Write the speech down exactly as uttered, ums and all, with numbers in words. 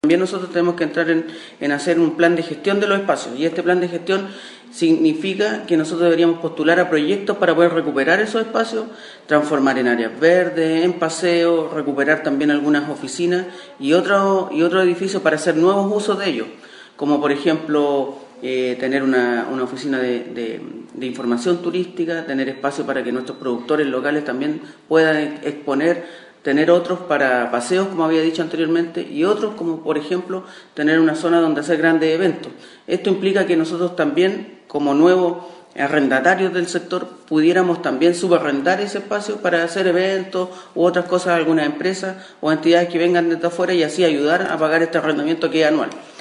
También nosotros tenemos que entrar en, en hacer un plan de gestión de los espacios, y este plan de gestión significa que nosotros deberíamos postular a proyectos para poder recuperar esos espacios, transformar en áreas verdes, en paseos, recuperar también algunas oficinas y otro, y otro edificio para hacer nuevos usos de ellos, como por ejemplo eh, tener una, una oficina de, de, de información turística, tener espacio para que nuestros productores locales también puedan exponer, tener otros para paseos, como había dicho anteriormente, y otros como, por ejemplo, tener una zona donde hacer grandes eventos. Esto implica que nosotros también, como nuevos arrendatarios del sector, pudiéramos también subarrendar ese espacio para hacer eventos u otras cosas a algunas empresas o entidades que vengan desde afuera y así ayudar a pagar este arrendamiento que es anual.